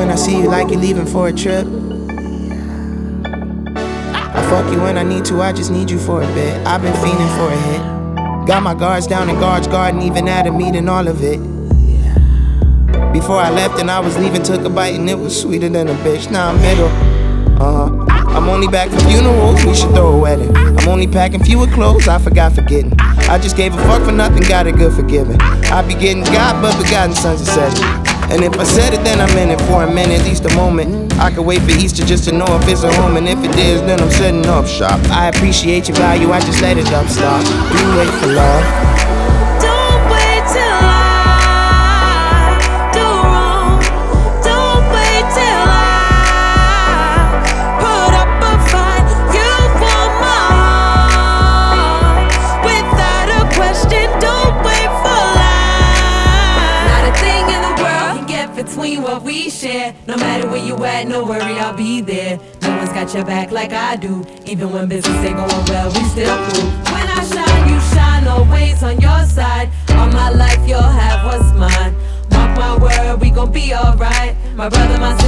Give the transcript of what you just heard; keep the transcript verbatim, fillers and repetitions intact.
when I see you like you're leaving for a trip. I fuck you when I need to, I just need you for a bit. I've been fiending for a hit. Got my guards down in Guards Garden, even at a meeting, all of it. Before I left and I was leaving, took a bite and it was sweeter than a bitch. Now I'm middle, uh-huh. I'm only back for funerals, we should throw a wedding. I'm only packing fewer clothes, I forgot forgetting. I just gave a fuck for nothing, got a good forgiving. I be getting God, but begotten sons of seven. And if I said it, then I meant it for a minute, at least a moment. I could wait for Easter just to know if it's a home, and if it is, then I'm setting up shop. I appreciate your value, I just let it up stop. You wait for love. Don't wait till I do wrong. Don't wait till I put up a fight. You want my heart without a question. Don't wait for life. Not a thing in the world can get between what we share. No matter where you at, no worry, I'll be there. No one's got your back like I do. Even when business ain't going well, we still cool. When I shine, you shine, always on your side. All my life, you'll have what's mine. Mark my word, we gon' be alright. My brother, my